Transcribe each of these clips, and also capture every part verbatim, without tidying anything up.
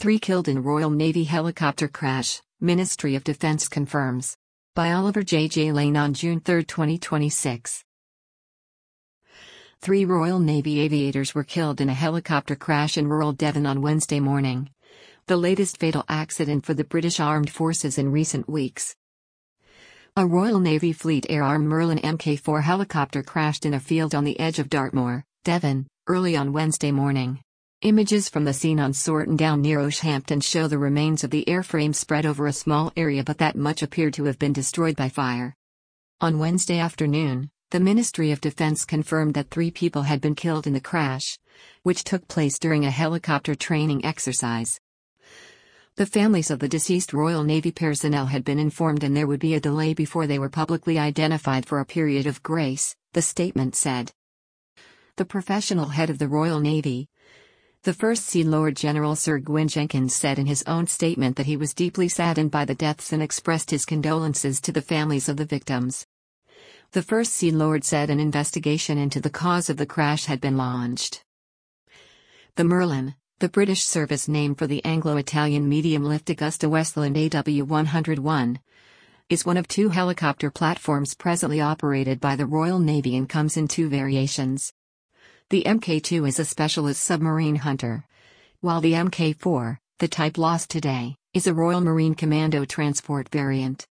Three killed in Royal Navy helicopter crash, Ministry of Defense confirms. By Oliver J. J. Lane on June third, twenty twenty-six. Three Royal Navy aviators were killed in a helicopter crash in rural Devon on Wednesday morning. The latest fatal accident for the British Armed Forces in recent weeks. A Royal Navy Fleet Air Arm Merlin M K four helicopter crashed in a field on the edge of Dartmoor, Devon, early on Wednesday morning. Images from the scene on Sorton Down near Oashampton show the remains of the airframe spread over a small area, but that much appeared to have been destroyed by fire. On Wednesday afternoon, the Ministry of Defense confirmed that three people had been killed in the crash, which took place during a helicopter training exercise. The families of the deceased Royal Navy personnel had been informed and there would be a delay before they were publicly identified for a period of grace, the statement said. The professional head of the Royal Navy, the First Sea Lord General Sir Gwyn Jenkins, said in his own statement that he was deeply saddened by the deaths and expressed his condolences to the families of the victims. The First Sea Lord said an investigation into the cause of the crash had been launched. The Merlin, the British service name for the Anglo-Italian medium-lift Augusta-Westland A W one oh one, is one of two helicopter platforms presently operated by the Royal Navy and comes in two variations. The M K two is a specialist submarine hunter, while the M K four, the type lost today, is a Royal Marine Commando transport variant.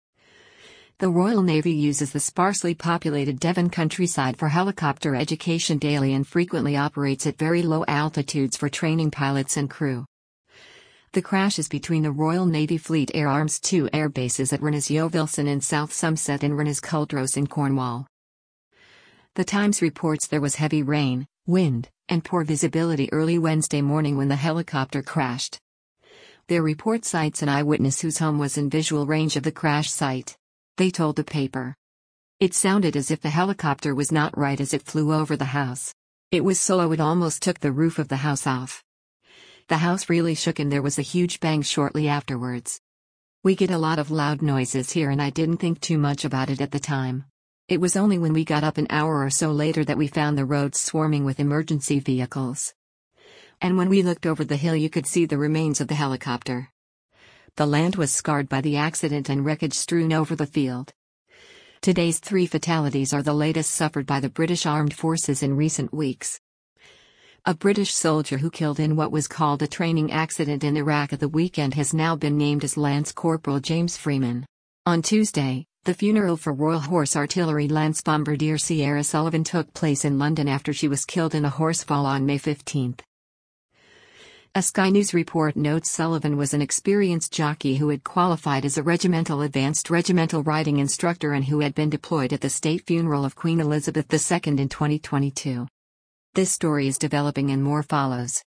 The Royal Navy uses the sparsely populated Devon countryside for helicopter education daily and frequently operates at very low altitudes for training pilots and crew. The crash is between the Royal Navy Fleet Air Arm's two air bases at Rhynnes Yeovilson in South Somerset and Rhynnes Culdrose in Cornwall. The Times reports there was heavy rain, wind, and poor visibility early Wednesday morning when the helicopter crashed. Their report cites an eyewitness whose home was in visual range of the crash site. They told the paper. It sounded as if the helicopter was not right as it flew over the house. It was so low it almost took the roof of the house off. The house really shook and there was a huge bang shortly afterwards. We get a lot of loud noises here and I didn't think too much about it at the time. It was only when we got up an hour or so later that we found the roads swarming with emergency vehicles. And when we looked over the hill you could see the remains of the helicopter. The land was scarred by the accident and wreckage strewn over the field. Today's three fatalities are the latest suffered by the British Armed Forces in recent weeks. A British soldier who killed in what was called a training accident in Iraq at the weekend has now been named as Lance Corporal James Freeman. On Tuesday, the funeral for Royal Horse Artillery Lance Bombardier Sierra Sullivan took place in London after she was killed in a horsefall on May fifteenth. A Sky News report notes Sullivan was an experienced jockey who had qualified as a regimental advanced regimental riding instructor and who had been deployed at the state funeral of Queen Elizabeth the Second in twenty twenty-two. This story is developing and more follows.